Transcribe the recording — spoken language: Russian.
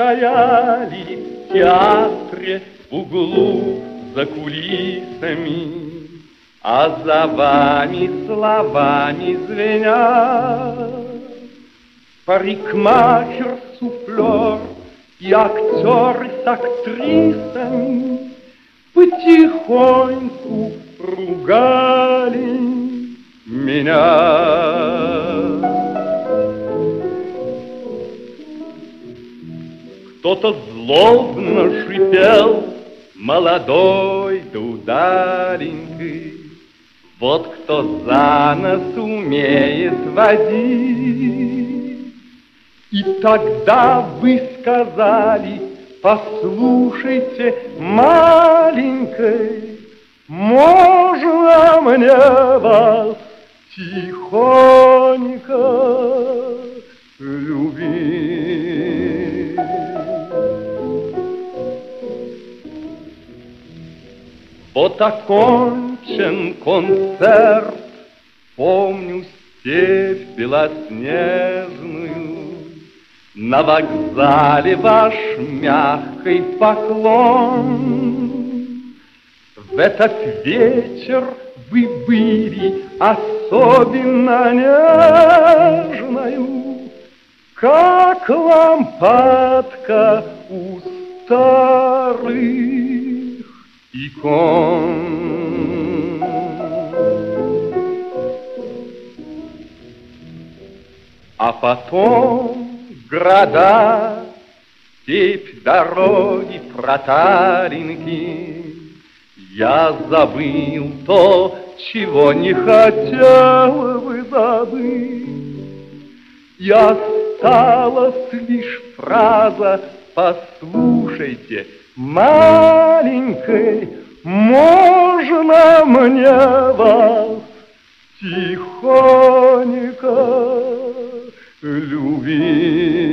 стояли в театре в углу за кулисами, а за вами словами звенят парикмахер, суфлер и актеры с актрисами потихоньку ругали меня. Кто-то злобно шипел, молодой да удаленький, вот кто за нос умеет водить. И тогда вы сказали: послушайте, маленькой, можно мне вас тихонько любить? Вот окончен концерт, помню степь белоснежную, на вокзале ваш мягкий поклон. В этот вечер вы были особенно нежною, как лампадка у старых икон. А потом города, степь, дороги, проталинки, я забыл то, чего не хотел бы забыть. И осталась лишь фраза: послушайте, маленькой, можно мне вас тихонько любить?